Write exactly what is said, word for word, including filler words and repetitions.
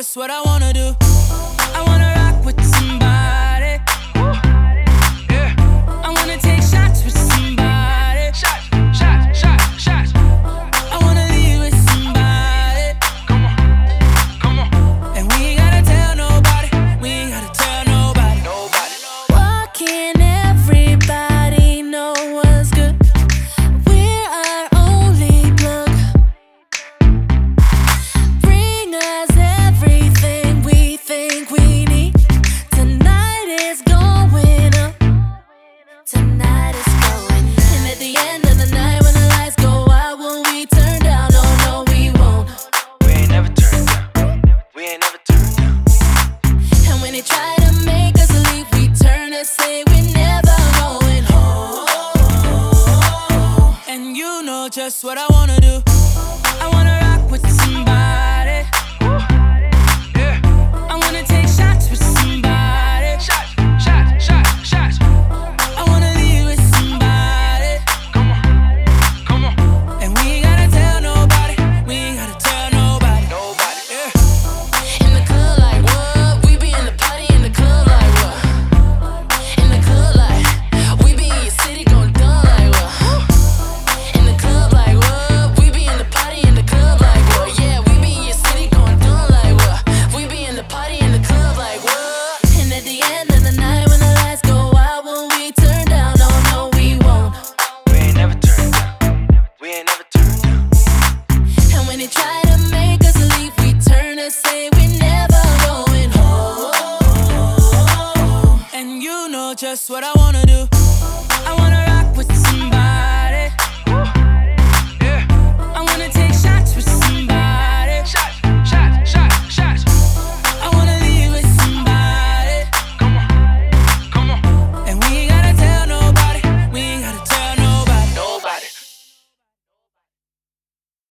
just what I wanna do. I wanna rock with somebody. Yeah. I wanna take shots with somebody. Shots, shots, shots, shots. I wanna leave with somebody. Come on, come on. And we ain't gotta tell nobody. We ain't gotta tell nobody. Nobody. What can everybody know what's good? We're our only plug. Bring us everything we think we need. Tonight is going up. Tonight is going up. And at the end of the night, when the lights go out, will we turn down? No, no, we won't. We ain't never turned down. We ain't never turned down. And when they try to make us leave, we turn and say we're never going home. And you know just what I wanna do. I wanna rock with somebody. Yeah. I wanna take shots with somebody. Shots, shots, shots, shots. I wanna leave with somebody. Come on, come on. And we ain't gotta tell nobody. We ain't gotta tell nobody. Nobody. Yeah. In the club like what? We be in the party in the club like what? In the club like we be in your city going dumb like what? In the club like what? We be in the party in the club like what? Yeah, we be in your city going dumb like what? We be in the party in the club like what? And at the end of the night when the lights go out, will we turn down? No, no, we won't. We ain't never turned down. We ain't never turned down. And when they try to make us leave, we turn and say we're never going home. And you know just what I wanna do.